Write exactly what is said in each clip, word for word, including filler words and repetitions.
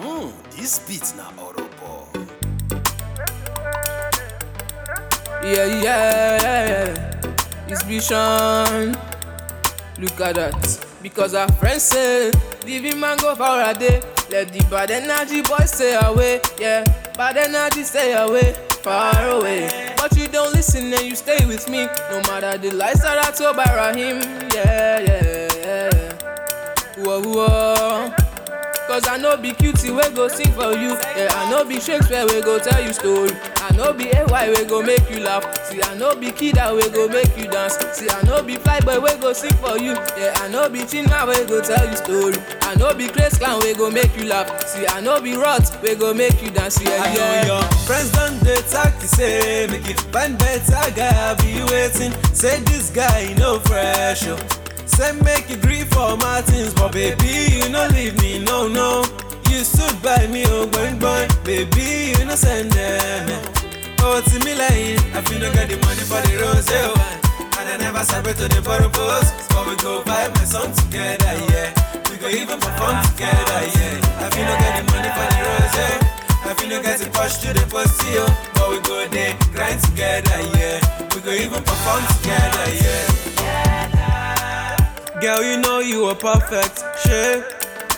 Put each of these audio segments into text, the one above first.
Hmm, this beat na Orobo. Yeah, yeah, yeah, yeah. It's Vision. Look at that. Because our friends say, leave him and go for a day. Let the bad energy boys stay away. Yeah, bad energy stay away, far away. But you don't listen and you stay with me. No matter the lies that I told by Rahim. Yeah, yeah, yeah. Whoa, whoa. Cause I know be cutie we go sing for you. Yeah, I know be Shakespeare we go tell you story. I know be A Y we go make you laugh. See, I know be Kida we go make you dance. See, I know be Flyboy we go sing for you. Yeah, I know be China we go tell you story. I know be Grace Clown we go make you laugh. See, I know be Rot we go make you dance. Yeah, I yeah. know your friends done they talk to say make it find better guy I be waiting. Say this guy no fresh. Oh. Say make you grieve for my things, but baby you no leave me, no no. You stood by me, oh boing boing, baby you no send them. Oh to me like I feel no get the money for the rose wine, and I never separate to the purpose. But we go buy my song together, yeah. We go even perform together, yeah. I feel no get the money for the rose, I feel no get to push to the post, yo. But we go there, grind together, yeah. We go even perform together, yeah. Girl, you know you are perfect, shit.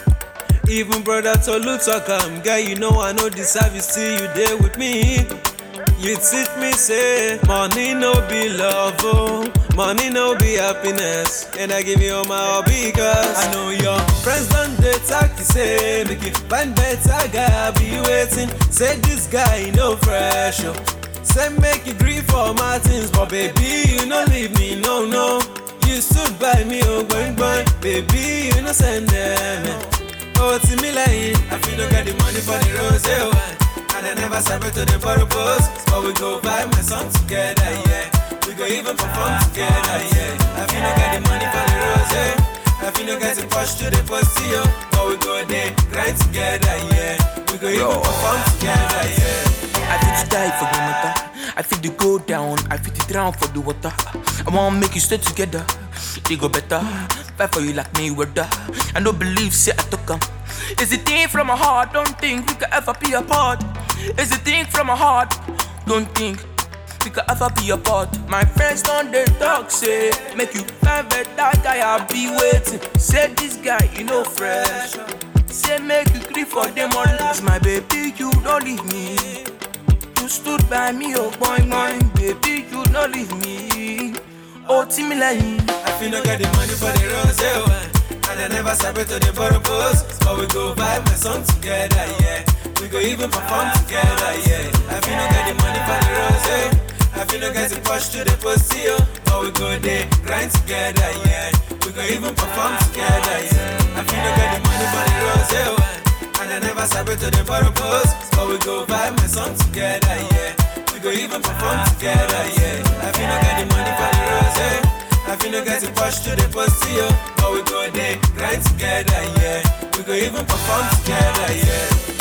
Even brother Tolu talk am. Girl, you know I know the service till you there with me. You teach me say, money no be love, oh. Money no be happiness. And I give you all my all because I know your friends done they talk to say, make you find better guy I be waiting. Say this guy no fresh, oh. Say make you grieve for my things, but baby you no leave me, no no. You stood by me, oh boing boing, baby you no send them. Oh to me like I feel no get the money for the rose wine, and I never separate to the purpose. But we go buy my song together, yeah. We go even perform together, yeah. I feel no get the money for the rose, I feel no get to push to the post, yo. But we go there, grind together, yeah. We go even perform together, yeah. I feel to die for the matter. I feel to go down, I feel to drown for the water. I wanna make you stay together, they go better. Fight for you like me, weather. I don't believe, say I took them. It's a thing from my heart, don't think we could ever be apart. It's a thing from my heart, don't think we could ever be apart. My friends don't they talk, say make you find better guy, I'll be waiting. Say this guy, you know fresh. Say make you grieve for them all. Cause my baby, you don't leave me. You stood by me, oh boy, boy, baby, you don't leave me. Oh, Timmy Lane. I feel no get the money for the rose wine, and I never separate to the purpose. But we go buy my song together, yeah. We go even perform together, yeah. I feel no get the money for the rose, I feel no get to push to the post, yo. But we go there, grind together, yeah. We go even perform together, yeah. I feel no get the money for the rose wine, and I never separate to the purpose. But we go buy my song together, yeah. We go even perform together, yeah. I feel no get the money for the rose, I feel no get to push to the post, yo. But we go there, grind together, yeah. We go even perform together, yeah.